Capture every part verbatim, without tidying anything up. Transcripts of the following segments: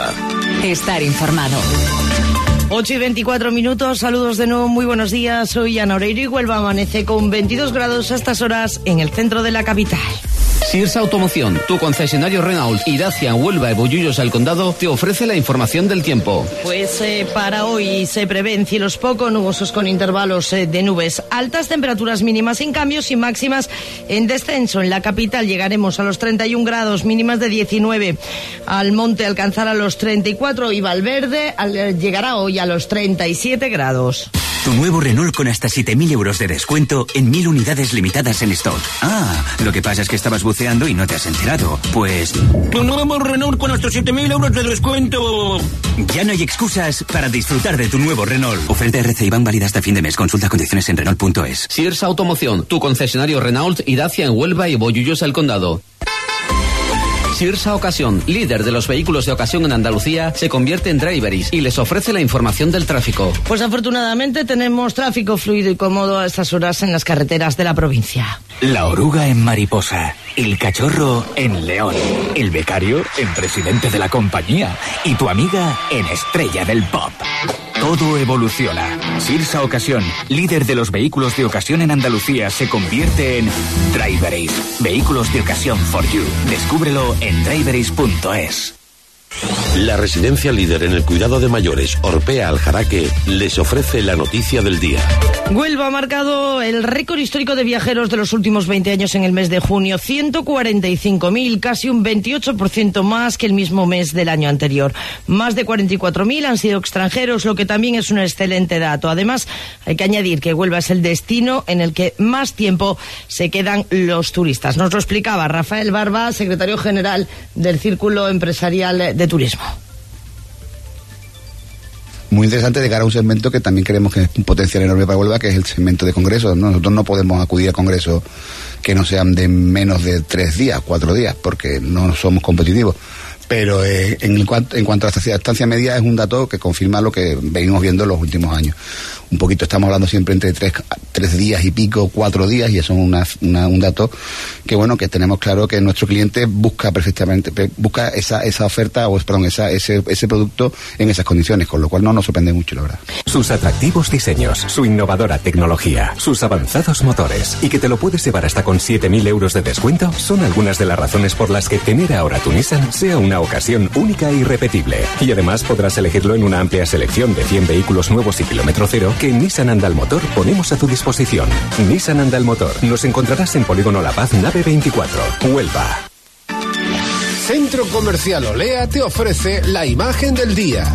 Huelva. Estar informado. ocho y veinticuatro minutos, saludos de nuevo, muy buenos días. Soy Ana Oreiro y Huelva amanece con veintidós grados a estas horas en el centro de la capital. Sears Automoción, tu concesionario Renault y Dacia en Huelva y Bollullos al Condado, te ofrece la información del tiempo. Pues eh, para hoy se prevén cielos poco nubosos con intervalos eh, de nubes, altas temperaturas mínimas sin cambios y máximas en descenso. En la capital llegaremos a los treinta y un grados, mínimas de diecinueve. Al monte alcanzará los treinta y cuatro y Valverde al, llegará hoy a los treinta y siete grados. Tu nuevo Renault con hasta siete mil euros de descuento en mil unidades limitadas en stock. Ah, lo que pasa es que estabas buceando y no te has enterado. Pues... Tu nuevo Renault con hasta siete mil euros de descuento. Ya no hay excusas para disfrutar de tu nuevo Renault. Oferta R C I van válida hasta fin de mes. Consulta condiciones en Renault punto es. Sears Automoción, tu concesionario Renault y Dacia en Huelva y Bollullos al Condado. Sears Ocasión, líder de los vehículos de ocasión en Andalucía, se convierte en Driveris y les ofrece la información del tráfico. Pues afortunadamente tenemos tráfico fluido y cómodo a estas horas en las carreteras de la provincia. La oruga en Mariposa, el cachorro en León, el becario en presidente de la compañía y tu amiga en estrella del pop. Todo evoluciona. Sears Ocasión, líder de los vehículos de ocasión en Andalucía, se convierte en Driveris. Vehículos de ocasión for you. Descúbrelo en driveris punto es. La residencia líder en el cuidado de mayores, Orpea Aljaraque, les ofrece la noticia del día. Huelva ha marcado el récord histórico de viajeros de los últimos veinte años en el mes de junio, ciento cuarenta y cinco mil, casi un veintiocho por ciento más que el mismo mes del año anterior. Más de cuarenta y cuatro mil han sido extranjeros, lo que también es un excelente dato. Además, hay que añadir que Huelva es el destino en el que más tiempo se quedan los turistas. Nos lo explicaba Rafael Barba, secretario general del Círculo Empresarial de Turismo. Muy interesante de cara a un segmento que también creemos que es un potencial enorme para Huelva, que es el segmento de congresos, ¿no? Nosotros no podemos acudir a congresos que no sean de menos de tres días, cuatro días, porque no somos competitivos. Pero eh, en, cuanto, en cuanto a la estancia media, es un dato que confirma lo que venimos viendo en los últimos años. Un poquito, estamos hablando siempre entre tres, tres días y pico, cuatro días, y eso es una, una, un dato que, bueno, que tenemos claro que nuestro cliente busca perfectamente, busca esa, esa oferta, o perdón, esa, ese, ese producto en esas condiciones, con lo cual no nos sorprende mucho, la verdad. Sus atractivos diseños, su innovadora tecnología, sus avanzados motores, y que te lo puedes llevar hasta con siete mil euros de descuento, son algunas de las razones por las que tener ahora tu Nissan sea una ocasión única e irrepetible. Y además podrás elegirlo en una amplia selección de cien vehículos nuevos y kilómetro cero que en Nissan Andalmotor ponemos a tu disposición. Nissan Andalmotor. Nos encontrarás en Polígono La Paz, nave veinticuatro, Huelva. Centro Comercial Olea te ofrece la imagen del día.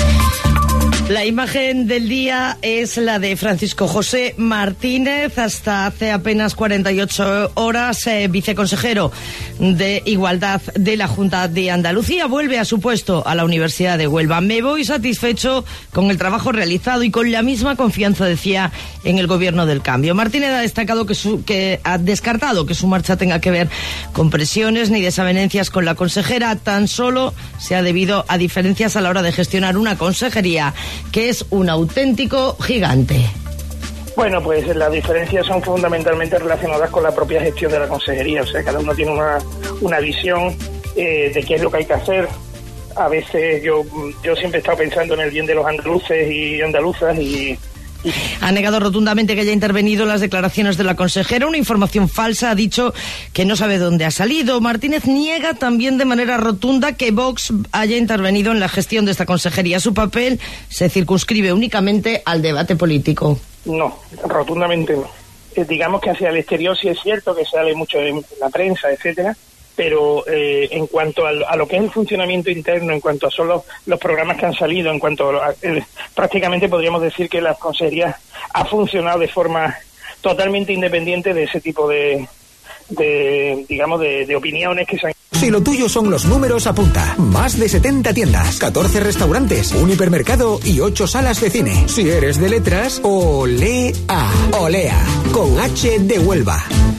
La imagen del día es la de Francisco José Martínez, hasta hace apenas cuarenta y ocho horas eh, viceconsejero de Igualdad de la Junta de Andalucía. Vuelve a su puesto a la Universidad de Huelva. Me voy satisfecho con el trabajo realizado y con la misma confianza, decía, en el gobierno del cambio. Martínez ha destacado que, su, que ha descartado que su marcha tenga que ver con presiones ni desavenencias con la consejera, tan solo se ha debido a diferencias a la hora de gestionar una consejería que es un auténtico gigante. Bueno, pues las diferencias son fundamentalmente relacionadas con la propia gestión de la consejería. O sea, cada uno tiene una, una visión eh, de qué es lo que hay que hacer. A veces yo, yo siempre he estado pensando en el bien de los andaluces y andaluzas y... Ha negado rotundamente que haya intervenido en las declaraciones de la consejera, una información falsa, ha dicho que no sabe dónde ha salido. Martínez niega también de manera rotunda que Vox haya intervenido en la gestión de esta consejería. Su papel se circunscribe únicamente al debate político. No, rotundamente no. Eh, digamos que hacia el exterior sí es cierto que sale mucho en la prensa, etcétera, pero eh, en cuanto a, a lo que es el funcionamiento interno, en cuanto a son los, los programas que han salido, en cuanto a, eh, prácticamente podríamos decir que la consejería ha funcionado de forma totalmente independiente de ese tipo de, de digamos, de, de opiniones que se han... Si lo tuyo son los números, apunta. Más de setenta tiendas, catorce restaurantes, un hipermercado y ocho salas de cine. Si eres de letras, Olea. Olea, con H de Huelva.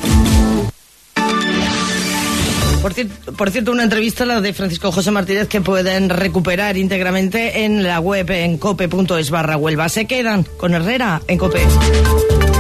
Por, ci- por cierto, una entrevista, la de Francisco José Martínez, que pueden recuperar íntegramente en la web en cope punto es barra Huelva. Se quedan con Herrera en COPE.